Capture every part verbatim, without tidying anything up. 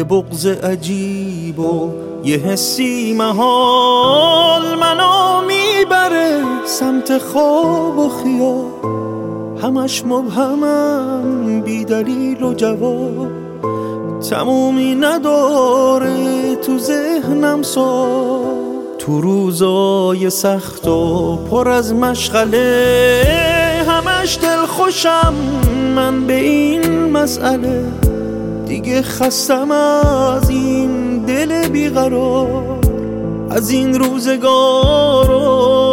یه بغض عجیب و یه حسی محال منو میبره سمت خواب و خیال، همش مبهمم بی دلیل و جواب، تمومی نداره تو ذهنم سال. تو روزای سخت و پر از مشغله همش دل خوشم من به این مسئله، دیگه خستم از این دل بیقرار، از این روزگار و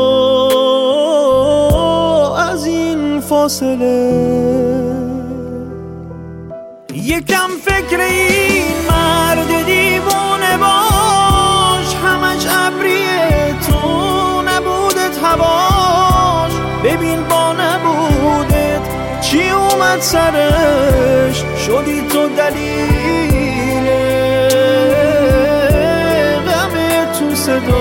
از این فاصله. یکم فکر این مرد دیوونه باش، همش ابریه تو نبودت هواش، ببین با نبودت چی اومد سرش، شدی تو دلیل غم تو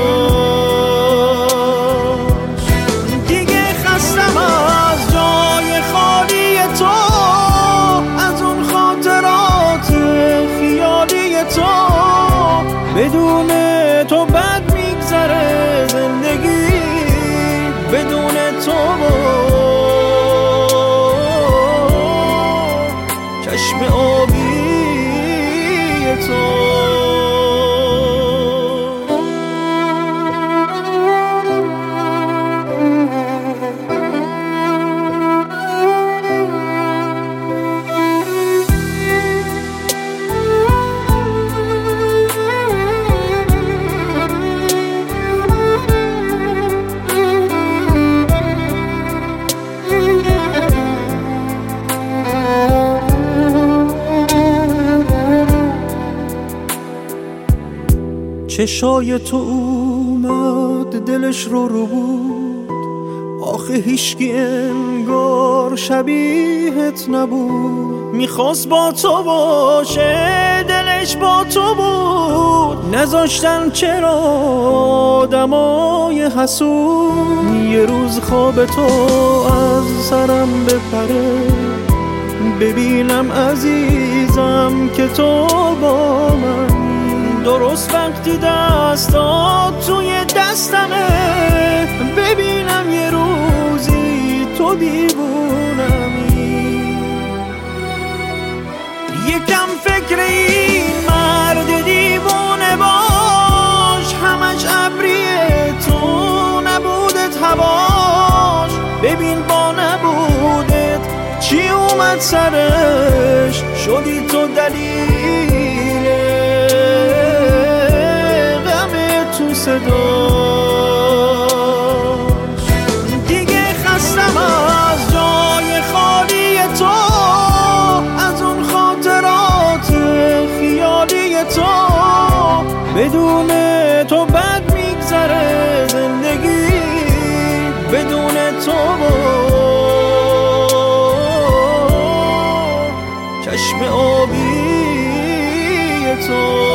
صداش. دیگه خستم از جای خالی تو، از اون خاطرات خیالی تو، بدون تو بد میگذره زندگی، بدون تو چشم آبی تو. چشای تو اومد دلش رو رو بود، آخه هیچکی انگار شبیهت نبود، میخواست با تو باشه دلش با تو بود، نذاشتن چرا آدمای حسود، یه روز خواب تو از سرم بپره، ببینم عزیزم که تو با من، درست وقتی دستات توی دستمه، ببینم یه روزی تو دیوونمی. یکم فکر این مرد دیوونه باش، همش ابریه تو نبودت هواش، ببین با نبودت چی اومد سرش، شدی تو دلیل صداش. دیگه خستم از جای خالی تو، از اون خاطرات خیالی تو، بدون تو بد میگذره زندگی، بدون تو چشم آبی تو.